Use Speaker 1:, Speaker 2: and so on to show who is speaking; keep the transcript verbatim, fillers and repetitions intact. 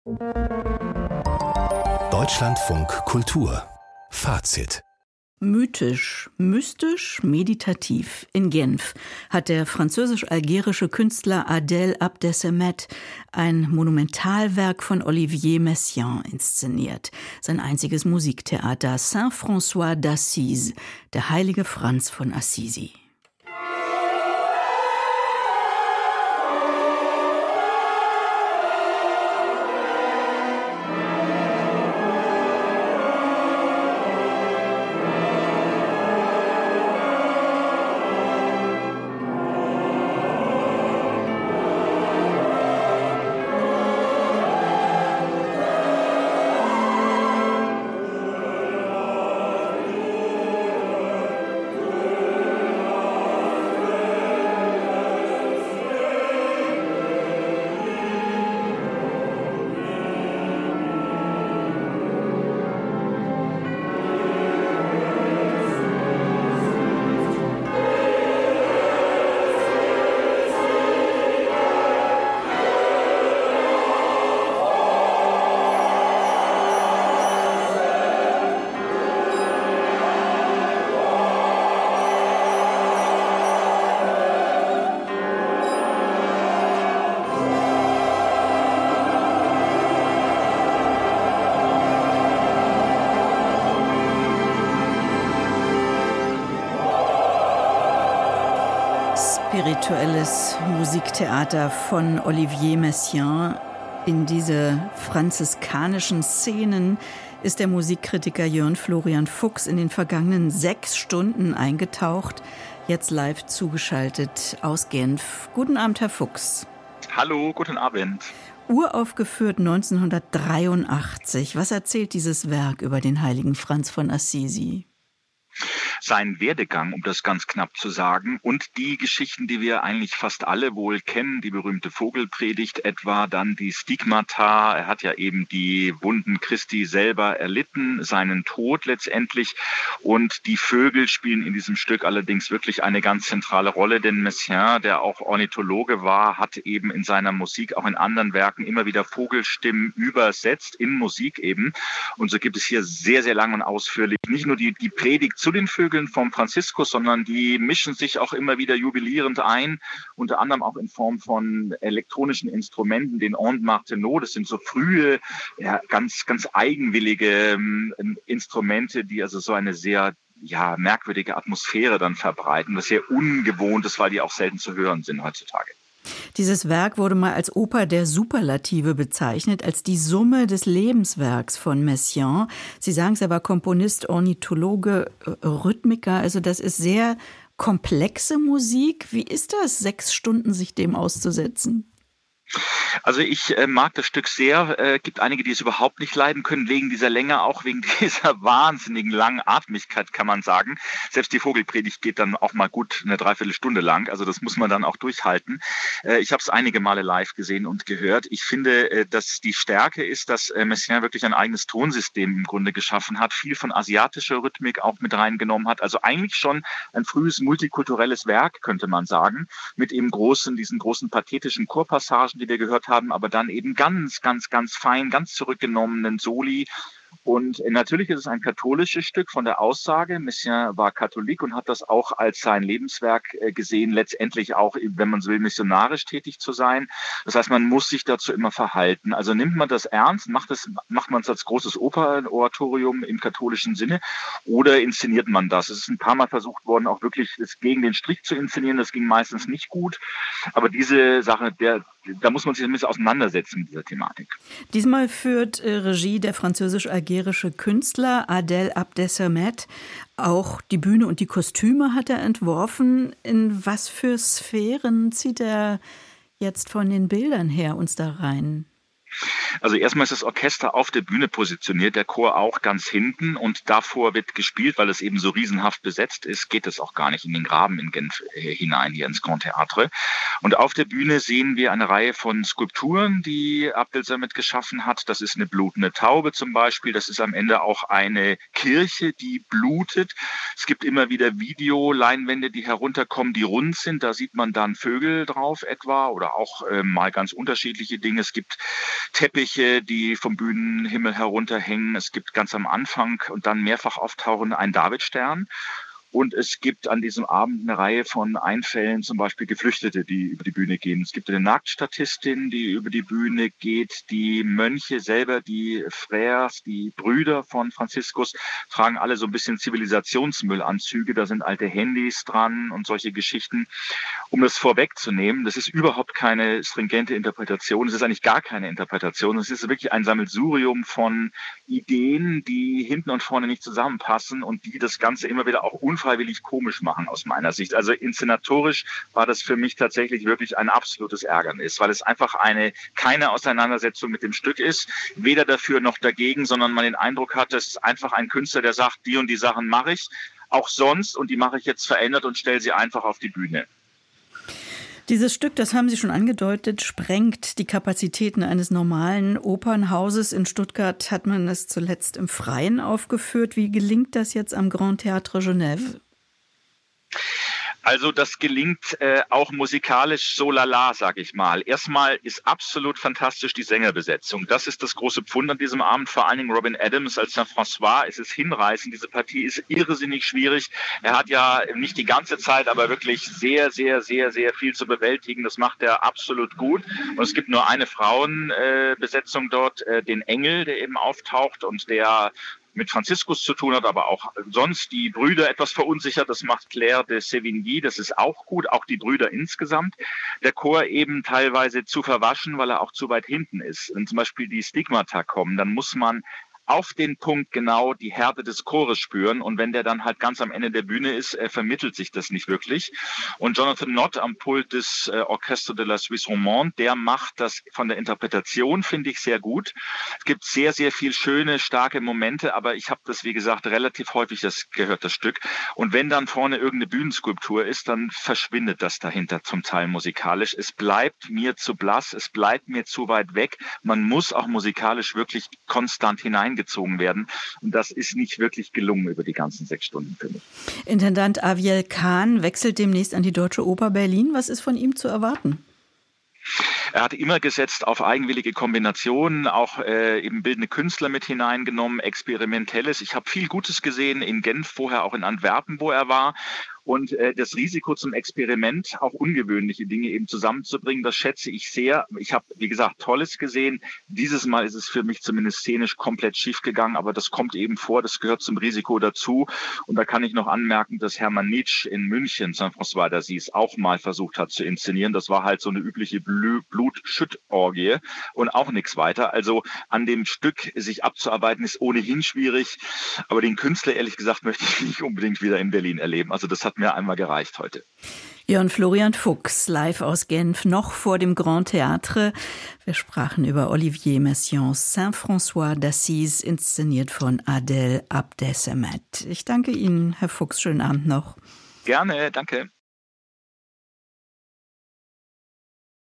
Speaker 1: Deutschlandfunk Kultur Fazit.
Speaker 2: Mythisch, mystisch, meditativ. In Genf hat der französisch-algerische Künstler Adel Abdessemet ein Monumentalwerk von Olivier Messiaen inszeniert. Sein einziges Musiktheater, Saint-François d'Assise, der heilige Franz von Assisi. Spirituelles Musiktheater von Olivier Messiaen. In diese franziskanischen Szenen ist der Musikkritiker Jörn Florian Fuchs in den vergangenen sechs Stunden eingetaucht, jetzt live zugeschaltet aus Genf. Guten Abend, Herr Fuchs.
Speaker 3: Hallo, guten Abend.
Speaker 2: Uraufgeführt neunzehnhundertdreiundachtzig. Was erzählt dieses Werk über den heiligen Franz von Assisi?
Speaker 3: Sein Werdegang, um das ganz knapp zu sagen, und die Geschichten, die wir eigentlich fast alle wohl kennen, die berühmte Vogelpredigt etwa, dann die Stigmata, er hat ja eben die Wunden Christi selber erlitten, seinen Tod letztendlich, und die Vögel spielen in diesem Stück allerdings wirklich eine ganz zentrale Rolle, denn Messiaen, der auch Ornithologe war, hat eben in seiner Musik, auch in anderen Werken, immer wieder Vogelstimmen übersetzt, in Musik eben, und so gibt es hier sehr, sehr lang und ausführlich nicht nur die, die Predigt zu den Vögeln vom Franziskus, sondern die mischen sich auch immer wieder jubilierend ein, unter anderem auch in Form von elektronischen Instrumenten, den Ondes Martenot. Das sind so frühe, ja, ganz, ganz eigenwillige ähm, Instrumente, die also so eine sehr ja, merkwürdige Atmosphäre dann verbreiten, was sehr ungewohnt ist, weil die auch selten zu hören sind heutzutage.
Speaker 2: Dieses Werk wurde mal als Oper der Superlative bezeichnet, als die Summe des Lebenswerks von Messiaen. Sie sagen es, er war Komponist, Ornithologe, Rhythmiker, also das ist sehr komplexe Musik. Wie ist das, sechs Stunden sich dem auszusetzen?
Speaker 3: Also ich äh, mag das Stück sehr. Es äh, gibt einige, die es überhaupt nicht leiden können, wegen dieser Länge, auch wegen dieser wahnsinnigen Langatmigkeit, kann man sagen. Selbst die Vogelpredigt geht dann auch mal gut eine Dreiviertelstunde lang. Also das muss man dann auch durchhalten. Äh, ich habe es einige Male live gesehen und gehört. Ich finde, äh, dass die Stärke ist, dass äh, Messiaen wirklich ein eigenes Tonsystem im Grunde geschaffen hat, viel von asiatischer Rhythmik auch mit reingenommen hat. Also eigentlich schon ein frühes multikulturelles Werk, könnte man sagen, mit eben großen, diesen großen pathetischen Chorpassagen, die wir gehört haben, aber dann eben ganz, ganz, ganz fein, ganz zurückgenommenen Soli. Und natürlich ist es ein katholisches Stück von der Aussage. Messiaen war Katholik und hat das auch als sein Lebenswerk gesehen, letztendlich auch, wenn man so will, missionarisch tätig zu sein. Das heißt, man muss sich dazu immer verhalten. Also nimmt man das ernst, macht es, macht man es als großes Opernoratorium im katholischen Sinne oder inszeniert man das? Es ist ein paar Mal versucht worden, auch wirklich es gegen den Strich zu inszenieren. Das ging meistens nicht gut. Aber diese Sache, der, da muss man sich ein bisschen auseinandersetzen mit dieser Thematik.
Speaker 2: Diesmal führt äh, Regie der französisch-algerische Künstler Adel Abdessemet. Auch die Bühne und die Kostüme hat er entworfen. In was für Sphären zieht er jetzt von den Bildern her uns da rein?
Speaker 3: Also erstmal ist das Orchester auf der Bühne positioniert, der Chor auch ganz hinten, und davor wird gespielt, weil es eben so riesenhaft besetzt ist, geht es auch gar nicht in den Graben in Genf äh, hinein, hier ins Grand Théâtre. Und auf der Bühne sehen wir eine Reihe von Skulpturen, die Abdessemet geschaffen hat. Das ist eine blutende Taube zum Beispiel, das ist am Ende auch eine Kirche, die blutet. Es gibt immer wieder Videoleinwände, die herunterkommen, die rund sind, da sieht man dann Vögel drauf etwa oder auch äh, mal ganz unterschiedliche Dinge. Es gibt Teppiche Teppiche, die vom Bühnenhimmel herunterhängen. Es gibt ganz am Anfang und dann mehrfach auftauchen einen Davidstern. Und es gibt an diesem Abend eine Reihe von Einfällen, zum Beispiel Geflüchtete, die über die Bühne gehen. Es gibt eine Nacktstatistin, die über die Bühne geht. Die Mönche selber, die Frères, die Brüder von Franziskus, tragen alle so ein bisschen Zivilisationsmüllanzüge. Da sind alte Handys dran und solche Geschichten. Um das vorwegzunehmen, das ist überhaupt keine stringente Interpretation. Es ist eigentlich gar keine Interpretation. Es ist wirklich ein Sammelsurium von Ideen, die hinten und vorne nicht zusammenpassen und die das Ganze immer wieder auch unfreiwillig komisch machen aus meiner Sicht. Also inszenatorisch war das für mich tatsächlich wirklich ein absolutes Ärgernis, weil es einfach eine keine Auseinandersetzung mit dem Stück ist, weder dafür noch dagegen, sondern man den Eindruck hat, es ist einfach ein Künstler, der sagt, die und die Sachen mache ich, auch sonst, und die mache ich jetzt verändert und stelle sie einfach auf die Bühne.
Speaker 2: Dieses Stück, das haben Sie schon angedeutet, sprengt die Kapazitäten eines normalen Opernhauses. In Stuttgart hat man es zuletzt im Freien aufgeführt. Wie gelingt das jetzt am Grand Théâtre Genève?
Speaker 3: Also das gelingt äh, auch musikalisch so lala, sag ich mal. Erstmal ist absolut fantastisch die Sängerbesetzung. Das ist das große Pfund an diesem Abend. Vor allen Dingen Robin Adams als Saint-François. Es ist hinreißend. Diese Partie ist irrsinnig schwierig. Er hat ja nicht die ganze Zeit, aber wirklich sehr, sehr, sehr, sehr viel zu bewältigen. Das macht er absolut gut. Und es gibt nur eine Frauenbesetzung äh, dort, äh, den Engel, der eben auftaucht und der mit Franziskus zu tun hat, aber auch sonst die Brüder etwas verunsichert. Das macht Claire de Sévigny, das ist auch gut, auch die Brüder insgesamt. Der Chor eben teilweise zu verwaschen, weil er auch zu weit hinten ist. Wenn zum Beispiel die Stigmata kommen, dann muss man auf den Punkt genau die Härte des Chores spüren. Und wenn der dann halt ganz am Ende der Bühne ist, äh, vermittelt sich das nicht wirklich. Und Jonathan Nott am Pult des äh, Orchestre de la Suisse Romande, der macht das von der Interpretation, finde ich, sehr gut. Es gibt sehr, sehr viel schöne, starke Momente, aber ich habe das, wie gesagt, relativ häufig das gehört, das Stück. Und wenn dann vorne irgendeine Bühnenskulptur ist, dann verschwindet das dahinter zum Teil musikalisch. Es bleibt mir zu blass, es bleibt mir zu weit weg. Man muss auch musikalisch wirklich konstant hinein gezogen werden. Und das ist nicht wirklich gelungen über die ganzen sechs Stunden für mich.
Speaker 2: Intendant Aviel Kahn wechselt demnächst an die Deutsche Oper Berlin. Was ist von ihm zu erwarten?
Speaker 3: Er hat immer gesetzt auf eigenwillige Kombinationen, auch äh, eben bildende Künstler mit hineingenommen, Experimentelles. Ich habe viel Gutes gesehen in Genf, vorher auch in Antwerpen, wo er war. Und äh, das Risiko zum Experiment, auch ungewöhnliche Dinge eben zusammenzubringen, das schätze ich sehr. Ich habe, wie gesagt, Tolles gesehen. Dieses Mal ist es für mich zumindest szenisch komplett schief gegangen, aber das kommt eben vor, das gehört zum Risiko dazu. Und da kann ich noch anmerken, dass Hermann Nitsch in München, Saint-François d'Assise, auch mal versucht hat zu inszenieren. Das war halt so eine übliche Bl- Blutschüttorgie und auch nichts weiter. Also an dem Stück sich abzuarbeiten, ist ohnehin schwierig. Aber den Künstler, ehrlich gesagt, möchte ich nicht unbedingt wieder in Berlin erleben. Also das hat mir einmal gereicht heute.
Speaker 2: Jörn Florian Fuchs, live aus Genf, noch vor dem Grand Théâtre. Wir sprachen über Olivier Messiaens Saint-François d'Assise, inszeniert von Adel Abdessemet. Ich danke Ihnen, Herr Fuchs. Schönen Abend noch.
Speaker 3: Gerne, danke.